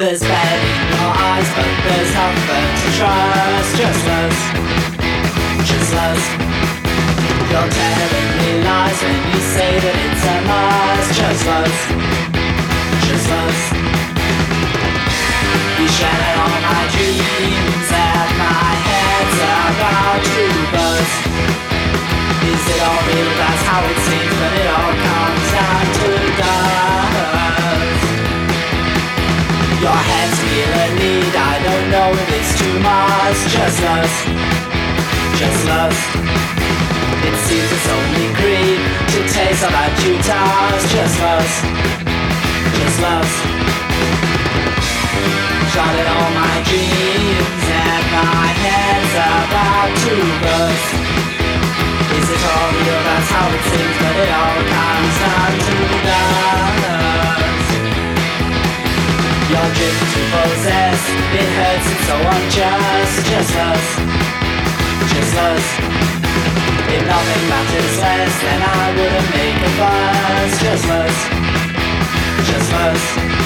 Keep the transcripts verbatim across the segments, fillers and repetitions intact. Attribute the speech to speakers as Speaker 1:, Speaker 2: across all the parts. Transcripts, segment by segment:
Speaker 1: There's pain in your eyes, but there's nothing to trust. Just us, just us. You're telling me lies when you say that it's a must. Just us, just us. You shattered all my dreams and my head's about to bust. Is it all real? That's how it seems, but it all comes down to dust. Your hands feel a need, I don't know if it's too much. Just lust, just lust. It seems it's only greed to taste all that you touch. Just lust, just lust. Shot all my dreams and my head's about to burst. Is it all real? That's how it seems, but it all comes down to dust. Your drift to possess, it hurts, it's so unjust. Just us, just us. If nothing matters less, then I wouldn't make a fuss. Just us, just us.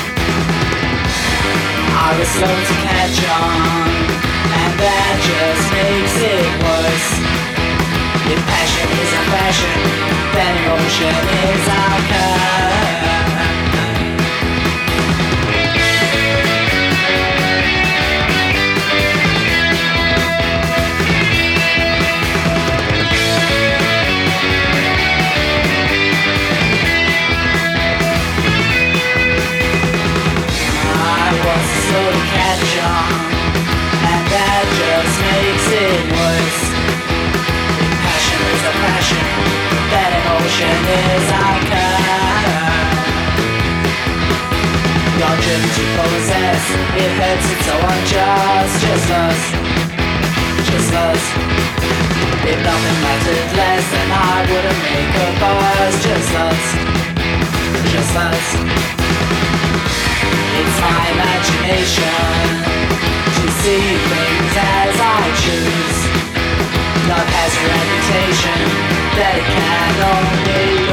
Speaker 1: I was slow to catch on, and that just makes it worse. If passion is a fashion, then emotion is our curse. I was slow to catch on, and that just makes it worse. Passion is a passion, that emotion is our curse. Your driven to possess, it hurts, it's so unjust. Just us, just us. If nothing mattered less, then I wouldn't make a fuss. Just us, just us. It's my imagination to see things as I choose. Love has a reputation that it can only